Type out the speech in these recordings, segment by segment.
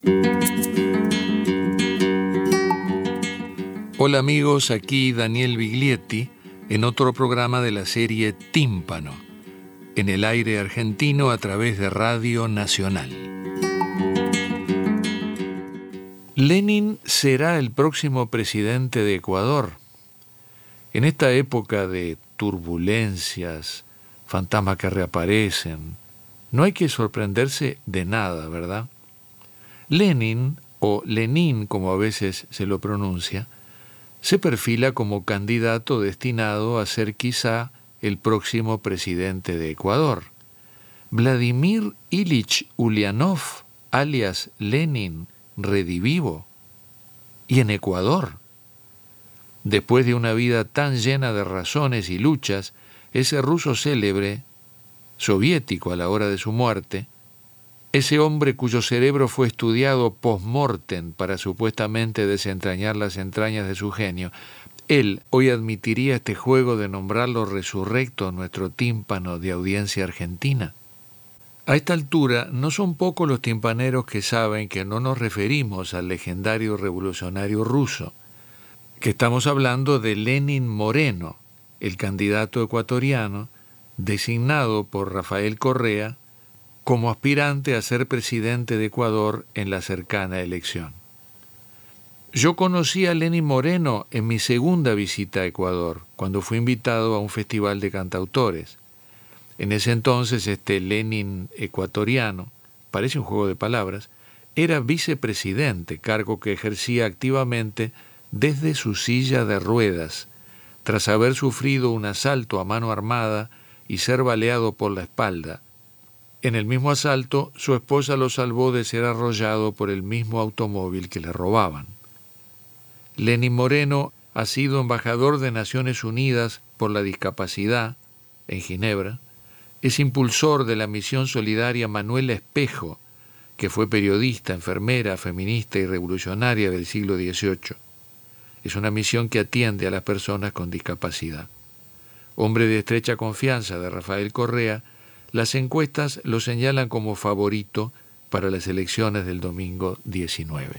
Hola amigos, aquí Daniel Biglietti en otro programa de la serie Tímpano, en el aire argentino a través de Radio Nacional. Lenin será el próximo presidente de Ecuador. En esta época de turbulencias, fantasmas que reaparecen, no hay que sorprenderse de nada, ¿verdad? Lenin, o Lenin como a veces se lo pronuncia, se perfila como candidato destinado a ser quizá el próximo presidente de Ecuador. Vladimir Ilich Ulyanov, alias Lenin, redivivo. Y en Ecuador. Después de una vida tan llena de razones y luchas, ese ruso célebre, soviético a la hora de su muerte, ese hombre cuyo cerebro fue estudiado post-mortem para supuestamente desentrañar las entrañas de su genio, él hoy admitiría este juego de nombrarlo resurrecto en nuestro tímpano de audiencia argentina. A esta altura no son pocos los timpaneros que saben que no nos referimos al legendario revolucionario ruso, que estamos hablando de Lenin Moreno, el candidato ecuatoriano designado por Rafael Correa como aspirante a ser presidente de Ecuador en la cercana elección. Yo conocí a Lenin Moreno en mi segunda visita a Ecuador, cuando fui invitado a un festival de cantautores. En ese entonces este Lenin ecuatoriano, parece un juego de palabras, era vicepresidente, cargo que ejercía activamente desde su silla de ruedas, tras haber sufrido un asalto a mano armada y ser baleado por la espalda. En el mismo asalto, su esposa lo salvó de ser arrollado por el mismo automóvil que le robaban. Lenin Moreno ha sido embajador de Naciones Unidas por la Discapacidad en Ginebra, es impulsor de la misión solidaria Manuela Espejo, que fue periodista, enfermera, feminista y revolucionaria del siglo XVIII. Es una misión que atiende a las personas con discapacidad. Hombre de estrecha confianza de Rafael Correa, las encuestas lo señalan como favorito para las elecciones del domingo 19.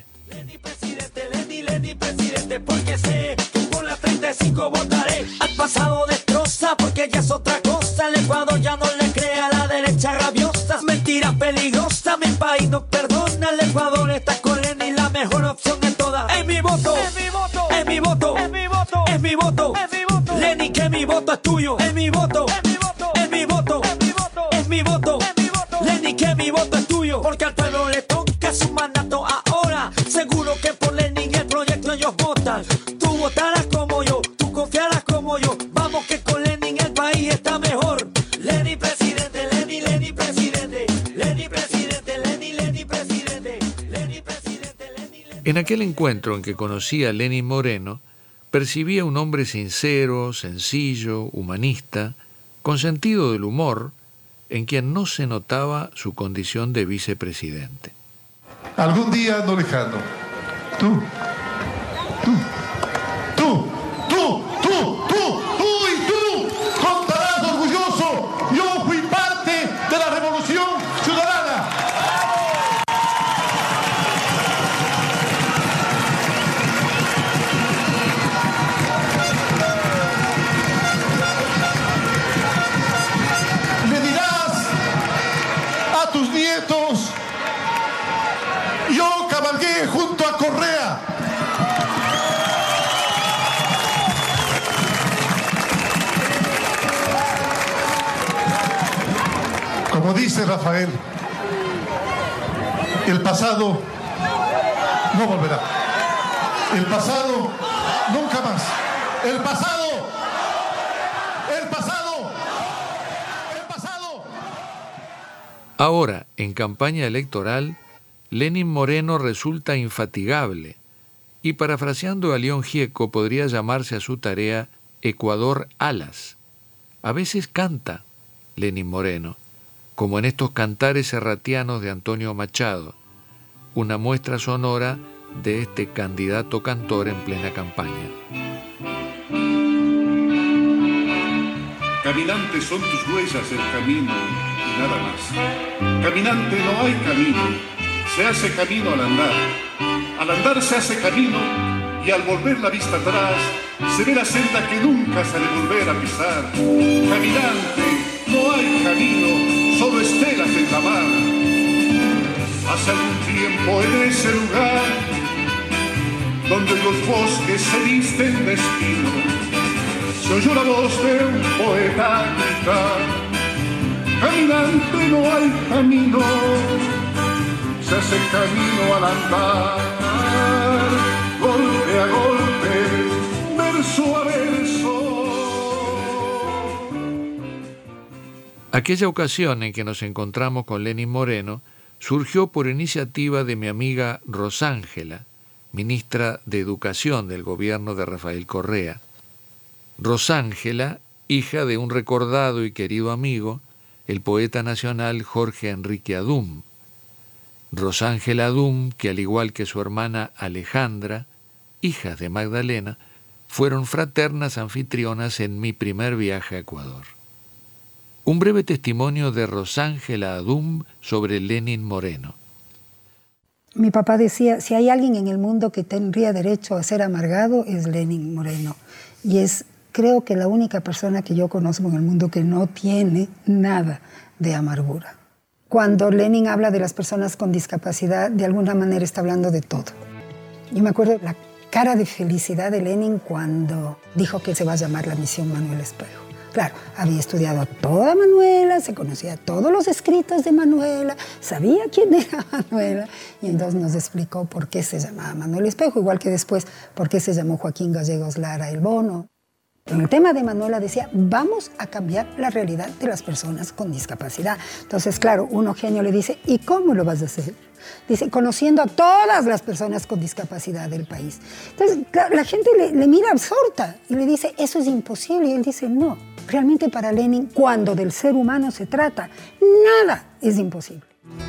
Lenin presidente, porque sé que por las 35 votaré. Al pasado destroza porque ya es otra cosa. El Ecuador ya no le cree a la derecha rabiosa. Mentiras peligrosas, mi país no perdona. El Ecuador está con Lenin, la mejor opción de todas. Es mi voto, es mi voto, es mi voto, es mi voto, es mi voto, es mi voto. Lenin, que mi voto es tuyo, es mi voto, es mi voto, es mi voto, es mi voto, es mi voto, es mi voto. Lenin, que mi voto es tuyo, porque al pueblo le toca su mandato ahora. Seguro que por Lenin el proyecto ellos votan. Tú votarás como yo, tú confiarás como yo. Vamos que con Lenin el país está mejor. Lenin presidente, Lenin, Lenin presidente, Lenin presidente, Lenin, Lenin presidente, Lenin presidente, Lenin, Lenin. En aquel encuentro en que conocí a Lenin Moreno, percibía un hombre sincero, sencillo, humanista, con sentido del humor, en quien no se notaba su condición de vicepresidente. Algún día no lejano, tú y tú contarás orgulloso: yo fui parte de la revolución ciudadana. Le dirás a tus nietos: yo cabalgué junto a Correa. Como dice Rafael, el pasado no volverá. El pasado nunca más. El pasado. Ahora, en campaña electoral, Lenin Moreno resulta infatigable y, parafraseando a León Gieco, podría llamarse a su tarea Ecuador Alas. A veces canta Lenin Moreno, como en estos cantares serratianos de Antonio Machado, una muestra sonora de este candidato cantor en plena campaña. Caminante son tus huellas el camino y nada más. Caminante no hay camino, se hace camino al andar. Al andar se hace camino y al volver la vista atrás se ve la senda que nunca se ha de volver a pisar. Caminante, no hay camino, solo estelas en la mar. Hace algún tiempo en ese lugar donde los bosques se visten de espino, se oyó la voz de un poeta gritar: caminante, no hay camino, se hace camino al andar, golpe a golpe, verso a verso. Aquella ocasión en que nos encontramos con Lenín Moreno surgió por iniciativa de mi amiga Rosángela, ministra de Educación del gobierno de Rafael Correa. Rosángela, hija de un recordado y querido amigo, el poeta nacional Jorge Enrique Adum. Rosángela Adum, que al igual que su hermana Alejandra, hijas de Magdalena, fueron fraternas anfitrionas en mi primer viaje a Ecuador. Un breve testimonio de Rosángela Adum sobre Lenín Moreno. Mi papá decía, si hay alguien en el mundo que tendría derecho a ser amargado, es Lenín Moreno. Y es, creo que la única persona que yo conozco en el mundo que no tiene nada de amargura. Cuando Lenin habla de las personas con discapacidad, de alguna manera está hablando de todo. Yo me acuerdo la cara de felicidad de Lenin cuando dijo que se va a llamar la misión Manuel Espejo. Claro, había estudiado a toda Manuela, se conocía todos los escritos de Manuela, sabía quién era Manuela, y entonces nos explicó por qué se llamaba Manuel Espejo, igual que después por qué se llamó Joaquín Gallegos Lara el Bono. En el tema de Manuela decía, vamos a cambiar la realidad de las personas con discapacidad. Entonces, claro, uno genio le dice, ¿y cómo lo vas a hacer? Dice, conociendo a todas las personas con discapacidad del país. Entonces, claro, la gente le mira absorta y le dice, eso es imposible. Y él dice, no, realmente para Lenin, cuando del ser humano se trata, nada es imposible.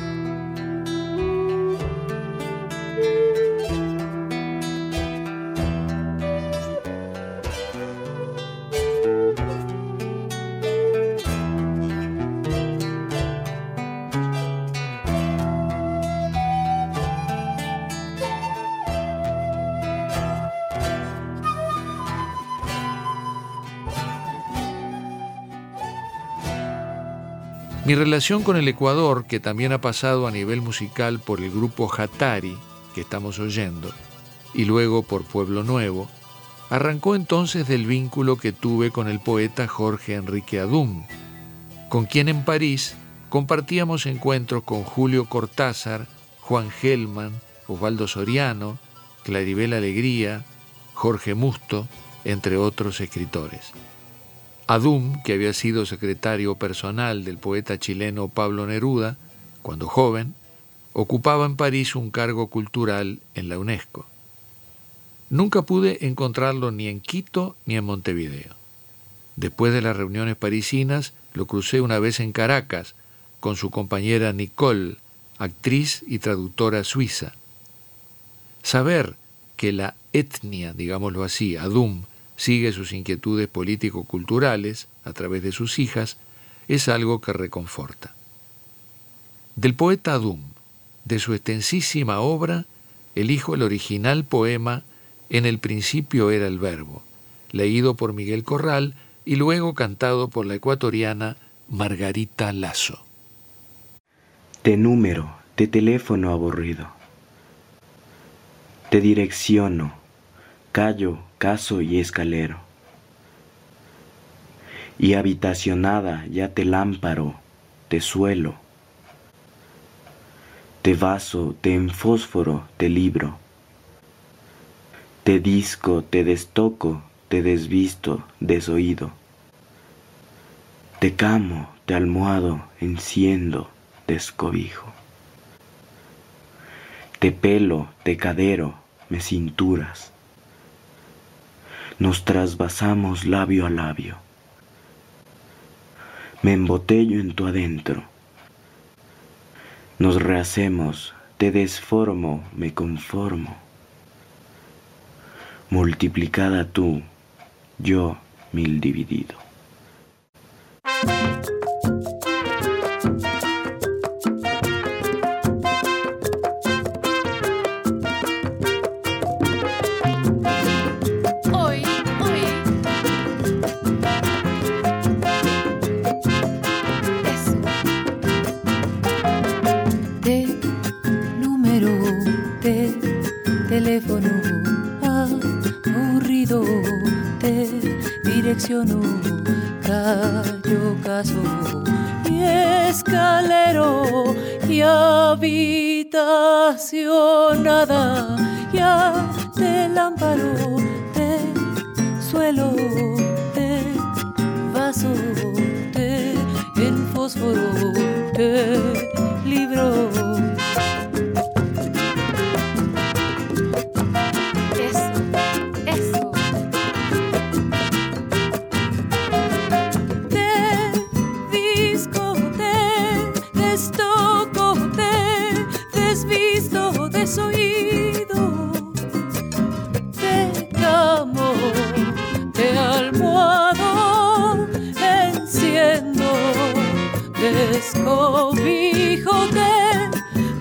Mi relación con el Ecuador, que también ha pasado a nivel musical por el grupo Jatari, que estamos oyendo, y luego por Pueblo Nuevo, arrancó entonces del vínculo que tuve con el poeta Jorge Enrique Adum, con quien en París compartíamos encuentros con Julio Cortázar, Juan Gelman, Osvaldo Soriano, Claribel Alegría, Jorge Musto, entre otros escritores. Adum, que había sido secretario personal del poeta chileno Pablo Neruda, cuando joven, ocupaba en París un cargo cultural en la UNESCO. Nunca pude encontrarlo ni en Quito ni en Montevideo. Después de las reuniones parisinas, lo crucé una vez en Caracas con su compañera Nicole, actriz y traductora suiza. Saber que la etnia, digámoslo así, Adum, sigue sus inquietudes político-culturales a través de sus hijas, es algo que reconforta. Del poeta Adum, de su extensísima obra, elijo el original poema En el principio era el verbo, leído por Miguel Corral y luego cantado por la ecuatoriana Margarita Lazo. De número, de teléfono aburrido. Te direcciono, callo, caso y escalero. Y habitacionada ya te lámparo, te suelo. Te vaso, te en fósforo, te libro. Te disco, te destoco, te desvisto, desoído. Te camo, te almohado, enciendo, descobijo. Te pelo, te cadero, me cinturas. Nos trasvasamos labio a labio. Me embotello en tu adentro. Nos rehacemos, te desformo, me conformo. Multiplicada tú, yo mil dividido. de teléfono aburrido, te direcciono, callo, caso y escalero y habitacionada, ya te lámparo, te suelo, te vaso, te en fósforo, te libro. Desoído, te camo, te almohado, enciendo, descobijo, te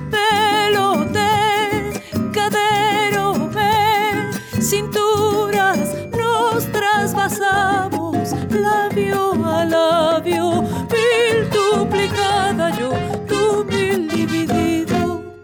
pelote, cadero, cinturas, nos trasvasamos, labio a labio, mil duplicada yo, tú mil dividido.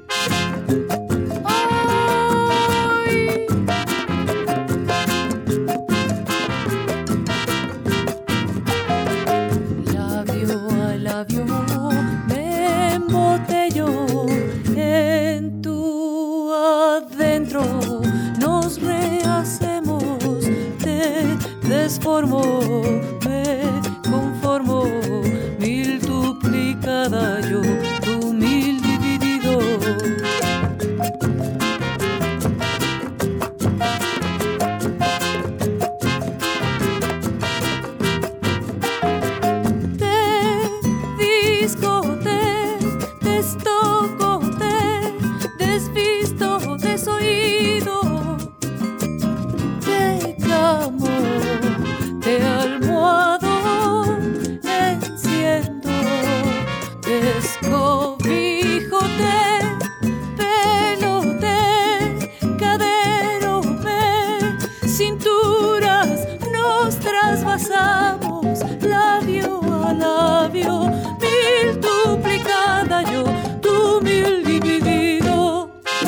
Me embotello en tu adentro, nos rehacemos, te desformo, me conformo, mil duplicada yo, tú mil dividido. Desoído, te camo, te almohado, enciendo, descobijo, te pelote, cadero, cinturas, nos trasvasamos, labio a labio, mil duplicada yo, tú mil dividido.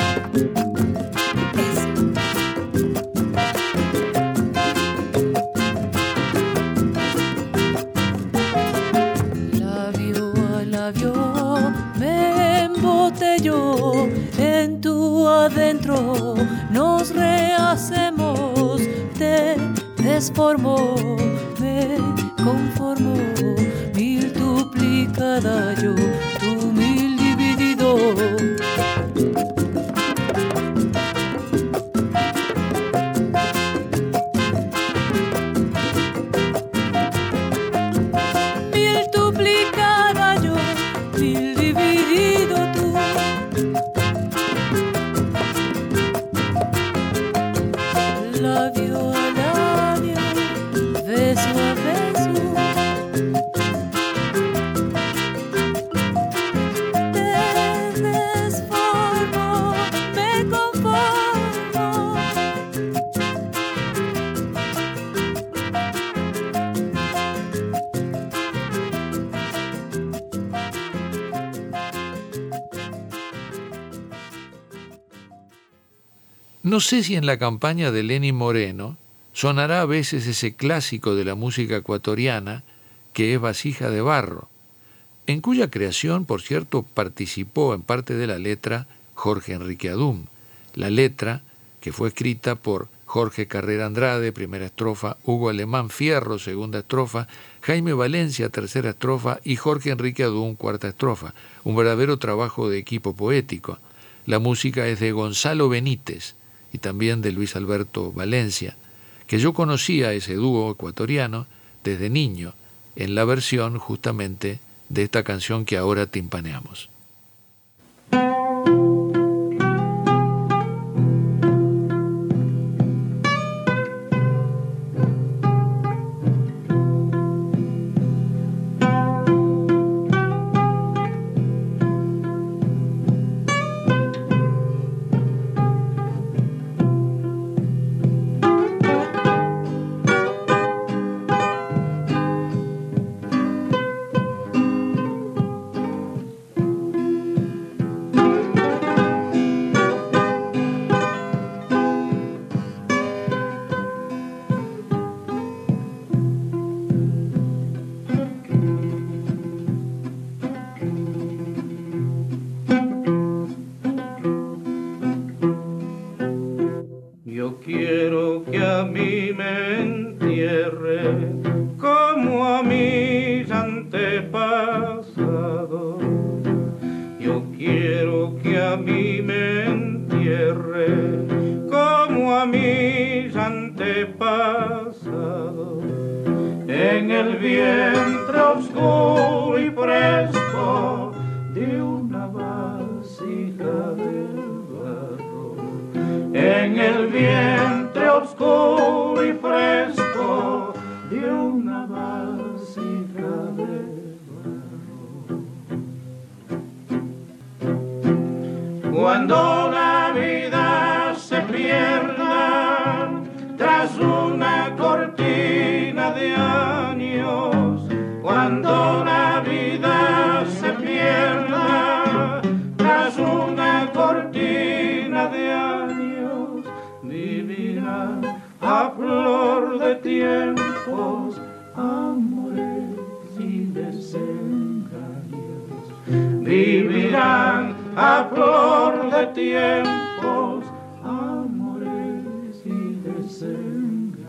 Me embotello en tu adentro, nos rehacemos, te desformo, me conformo, mil duplicada yo, tú mil dividido. No sé si en la campaña de Lenín Moreno sonará a veces ese clásico de la música ecuatoriana que es Vasija de Barro, en cuya creación, por cierto, participó en parte de la letra Jorge Enrique Adum. La letra, que fue escrita por Jorge Carrera Andrade, primera estrofa, Hugo Alemán Fierro, segunda estrofa, Jaime Valencia, tercera estrofa, y Jorge Enrique Adum, cuarta estrofa. Un verdadero trabajo de equipo poético. La música es de Gonzalo Benítez y también de Luis Alberto Valencia, que yo conocía ese dúo ecuatoriano desde niño, en la versión justamente de esta canción que ahora timpaneamos. a mí me entierre como a mis antepasados. Yo quiero que a mí me entierre como a mis antepasados, en el vientre oscuro y fresco de una vasija de barro, en el vientre oscuro y fresco de una vasija de barro. Cuando la vida se pierda tras una cortina de años, cuando la vida se pierda tras una cortina de años, vivirá a flor de tiempos, amores y desengaños. Vivirán a flor de tiempos, amores y desengaños.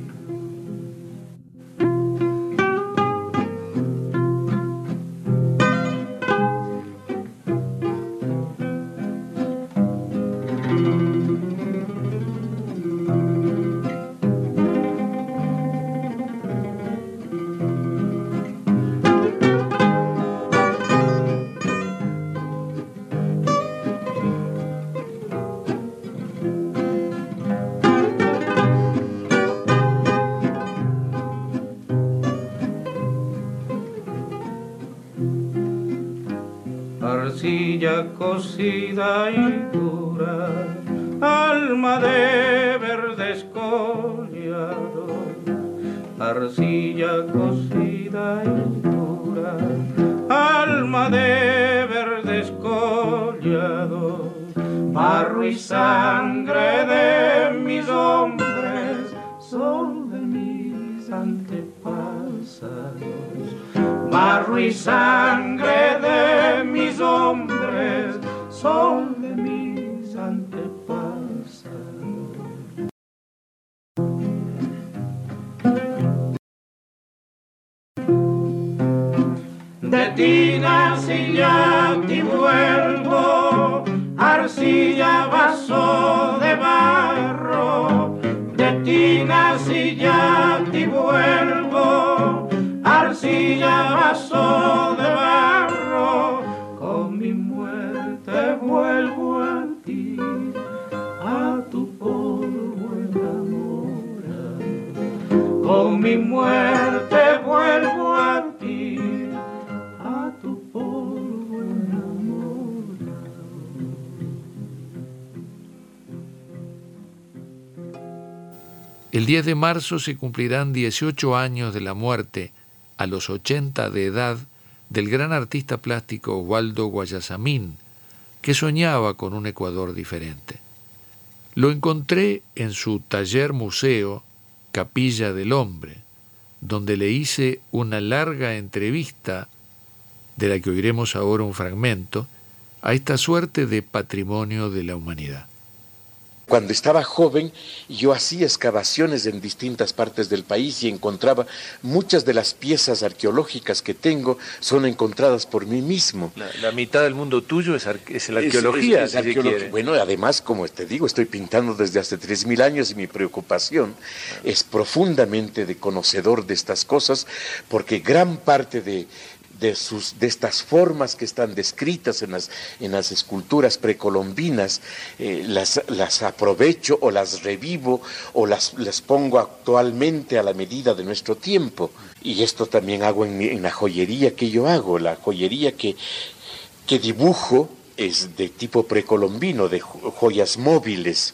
Arcilla cocida y dura, alma de verde escollado. Arcilla cocida y dura, alma de verde escollado. Barro y sangre de mis hombres, sol de mis antepasados. Barro y sangre de mis hombres, sol de mis antepasados. De ti nací y a ti vuelvo, arcilla, vaso de barro. De ti nací y a ti vuelvo, arcilla, vaso de barro. Con mi muerte vuelvo a ti, a tu polvo enamorado. Con mi muerte vuelvo a ti, a tu polvo enamorado. El 10 de marzo se cumplirán 18 años de la muerte, a los 80 de edad, del gran artista plástico Osvaldo Guayasamín, que soñaba con un Ecuador diferente. Lo encontré en su taller museo Capilla del Hombre, donde le hice una larga entrevista, de la que oiremos ahora un fragmento, a esta suerte de patrimonio de la humanidad. Cuando estaba joven, yo hacía excavaciones en distintas partes del país y encontraba muchas de las piezas arqueológicas que tengo son encontradas por mí mismo. La mitad del mundo tuyo es la arqueología, es arqueología. Bueno, además, como te digo, estoy pintando desde hace 3.000 años y mi preocupación es profundamente de conocedor de estas cosas, porque gran parte de estas formas que están descritas en las esculturas precolombinas, las aprovecho o las revivo o las pongo actualmente a la medida de nuestro tiempo. Y esto también hago en la joyería que yo hago. La joyería que dibujo es de tipo precolombino, de joyas móviles.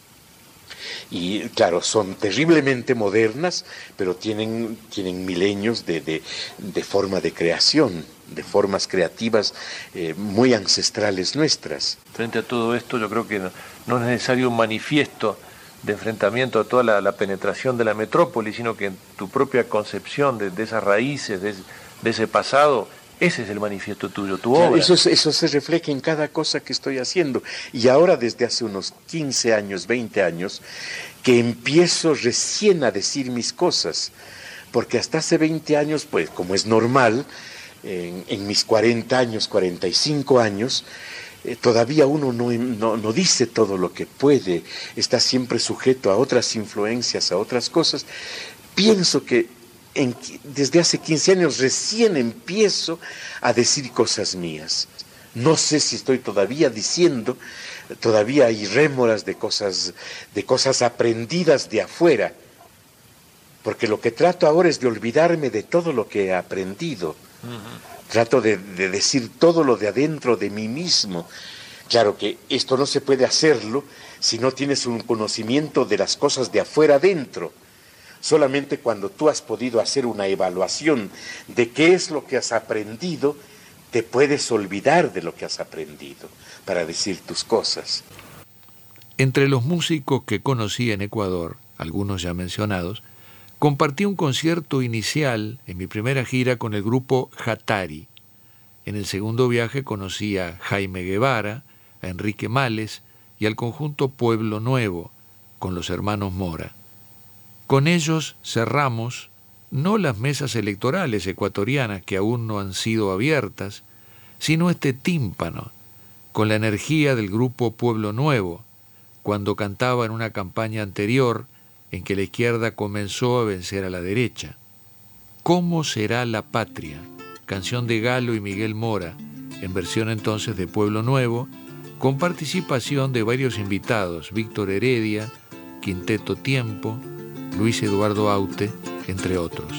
Y claro, son terriblemente modernas, pero tienen milenios de forma de creación, de formas creativas muy ancestrales nuestras. Frente a todo esto, yo creo que no es necesario un manifiesto de enfrentamiento a toda la penetración de la metrópoli, sino que en tu propia concepción de esas raíces, de ese pasado, Ese es el manifiesto tuyo, tu Claro, obra. eso se refleja en cada cosa que estoy haciendo. Y ahora desde hace unos 15 años, 20 años, que empiezo recién a decir mis cosas. Porque hasta hace 20 años, pues como es normal, en mis 40 años, 45 años, todavía uno no dice todo lo que puede, está siempre sujeto a otras influencias, a otras cosas. Pienso que desde hace 15 años recién empiezo a decir cosas mías. No sé si estoy todavía diciendo, todavía hay rémoras de cosas aprendidas de afuera, porque lo que trato ahora es de olvidarme de todo lo que he aprendido. Trato de decir todo lo de adentro de mí mismo. Claro que esto no se puede hacerlo si no tienes un conocimiento de las cosas de afuera adentro. Solamente cuando tú has podido hacer una evaluación de qué es lo que has aprendido, te puedes olvidar de lo que has aprendido para decir tus cosas. Entre los músicos que conocí en Ecuador, algunos ya mencionados, compartí un concierto inicial en mi primera gira con el grupo Jatari. En el segundo viaje conocí a Jaime Guevara, a Enrique Males y al conjunto Pueblo Nuevo, con los hermanos Mora. Con ellos cerramos no las mesas electorales ecuatorianas que aún no han sido abiertas, sino este tímpano, con la energía del grupo Pueblo Nuevo, cuando cantaba en una campaña anterior en que la izquierda comenzó a vencer a la derecha. ¿Cómo será la patria? Canción de Galo y Miguel Mora, en versión entonces de Pueblo Nuevo, con participación de varios invitados, Víctor Heredia, Quinteto Tiempo, Luis Eduardo Aute, entre otros.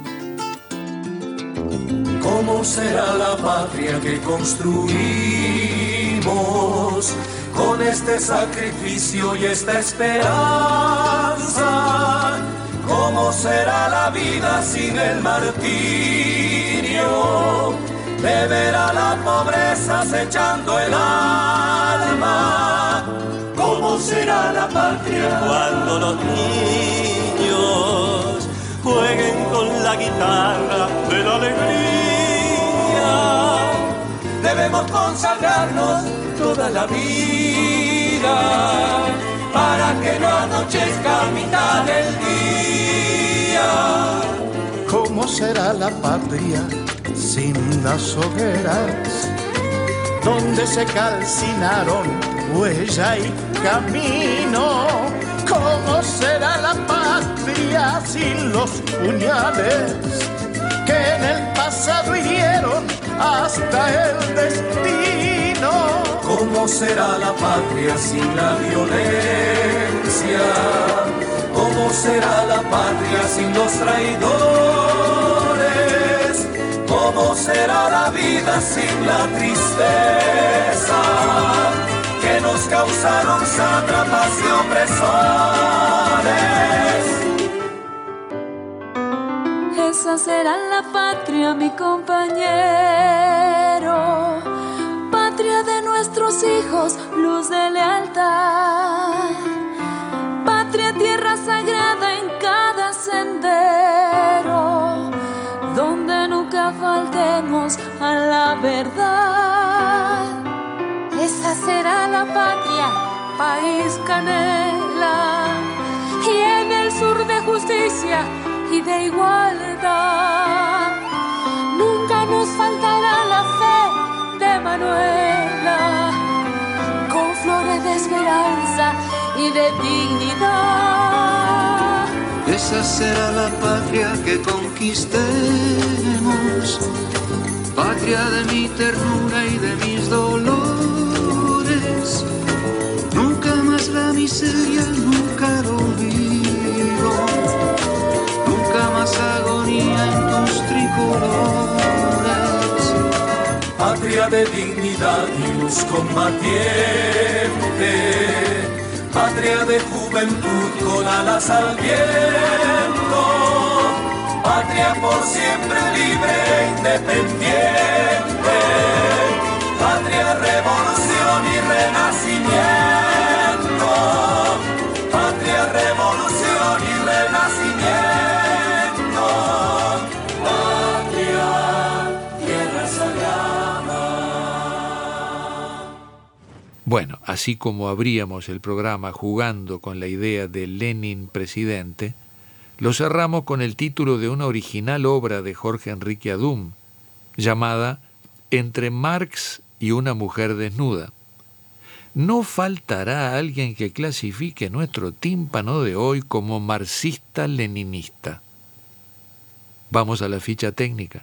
¿Cómo será la patria que construimos con este sacrificio y esta esperanza? ¿Cómo será la vida sin el martirio de ver a la pobreza acechando el alma? ¿Cómo será la patria cuando los niños jueguen con la guitarra de la alegría? Debemos consagrarnos toda la vida para que no anochezca a mitad del día. ¿Cómo será la patria sin las hogueras donde se calcinaron huella y camino? ¿Cómo será la patria sin los puñales que en el pasado hirieron hasta el destino? ¿Cómo será la patria sin la violencia? ¿Cómo será la patria sin los traidores? ¿Cómo será la vida sin la tristeza que nos causaron sátrapas y opresores? Esa será la patria, mi compañero, patria de nuestros hijos, luz de lealtad, patria, tierra sagrada en cada sendero, donde nunca faltemos a la verdad. Esa será la patria, país canela, y en el sur de justicia y de igualdad. Nunca nos faltará la fe de Manuela, con flores de esperanza y de dignidad. Esa será la patria que conquistemos, patria de mi ternura y de mis dolores. Nunca más la miseria, nunca el olvido, nunca más agonía en tus tricolores. Patria de dignidad y luz combatiente, patria de juventud con alas al viento, patria por siempre libre e independiente, patria, revolución y renacimiento, patria, revolución y renacimiento, patria, tierra Bueno, así como abríamos el programa jugando con la idea de Lenin presidente, lo cerramos con el título de una original obra de Jorge Enrique Adum, llamada Entre Marx y una mujer desnuda. No faltará alguien que clasifique nuestro tímpano de hoy como marxista-leninista. Vamos a la ficha técnica.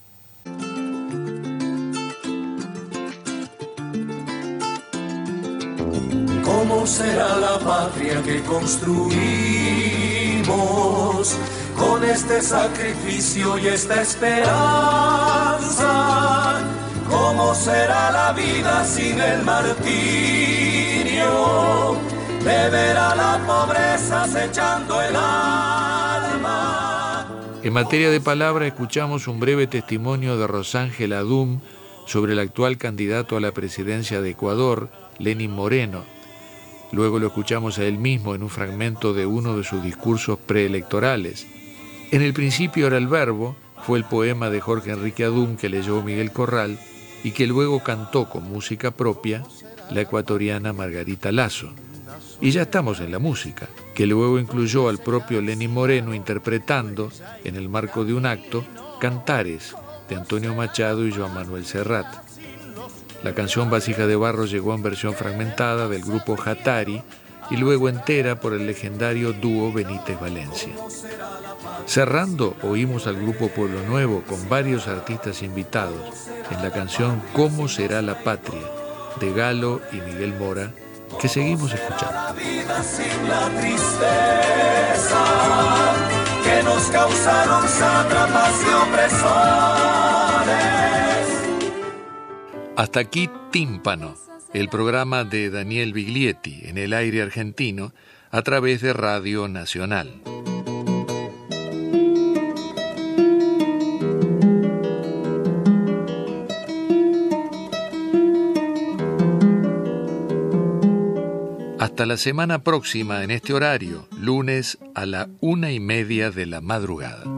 ¿Cómo será la patria que construimos con este sacrificio y esta esperanza? ¿Cómo será la vida sin el martirio de ver a la pobreza acechando el alma? En materia de palabra, escuchamos un breve testimonio de Rosángel Adum sobre el actual candidato a la presidencia de Ecuador, Lenín Moreno. Luego lo escuchamos a él mismo en un fragmento de uno de sus discursos preelectorales. En el principio era el verbo, fue el poema de Jorge Enrique Adum que leyó Miguel Corral y que luego cantó con música propia la ecuatoriana Margarita Lazo. Y ya estamos en la música, que luego incluyó al propio Lenín Moreno interpretando, en el marco de un acto, Cantares, de Antonio Machado y Joan Manuel Serrat. La canción Vasija de Barro llegó en versión fragmentada del grupo Jatari y luego entera por el legendario dúo Benítez Valencia. Cerrando, oímos al grupo Pueblo Nuevo con varios artistas invitados en la canción ¿Cómo será la patria?, de Galo y Miguel Mora, que seguimos escuchando. La vida sin la tristeza que nos causaron sátrapas y opresores. Hasta aquí Tímpano, el programa de Daniel Biglietti en el aire argentino a través de Radio Nacional. Hasta la semana próxima en este horario, lunes a la 1:30 de la madrugada.